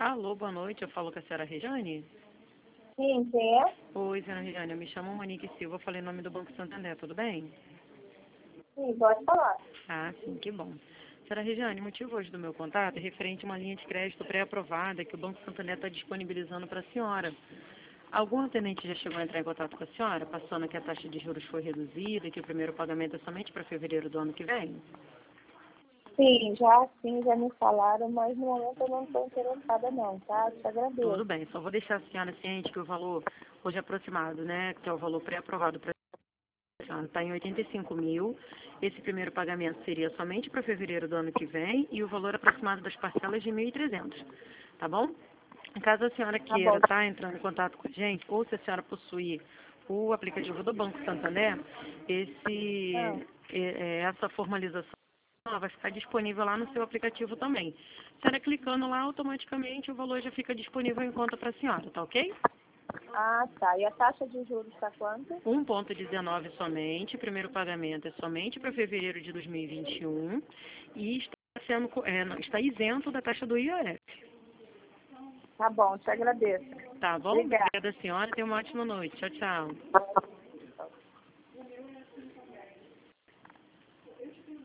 Alô, boa noite. Eu falo com a senhora Regiane? Sim, quem é? Oi, senhora Regiane. Eu me chamo Monique Silva. Eu falei em nome do Banco Santander. Tudo bem? Sim, pode falar. Ah, sim, que bom. Senhora Regiane, o motivo hoje do meu contato é referente a uma linha de crédito pré-aprovada que o Banco Santander está disponibilizando para a senhora. Algum atendente já chegou a entrar em contato com a senhora, passando que a taxa de juros foi reduzida e que o primeiro pagamento é somente para fevereiro do ano que vem? Sim, já me falaram, mas no momento eu não estou interessada não, tá? Te Tudo agradeço. bem, só vou deixar a senhora ciente que o valor hoje aproximado, né, que é o valor pré-aprovado para a senhora, está em 85 mil. Esse primeiro pagamento seria somente para fevereiro do ano que vem e o valor aproximado das parcelas de 1.300, tá bom? Caso a senhora Tá queira bom. estar entrando em contato com a gente, ou se a senhora possuir o aplicativo do Banco Santander, Ah, essa formalização ela vai ficar disponível lá no seu aplicativo também. A senhora clicando lá, automaticamente o valor já fica disponível em conta para a senhora, tá ok? tá. E a taxa de juros está quanto? 1,19 somente, primeiro pagamento é somente para fevereiro de 2021 e está está isento da taxa do IOF. Tá bom, te agradeço. Tá bom? Obrigada. Obrigada, senhora. Tenha uma ótima noite. Tchau, tchau.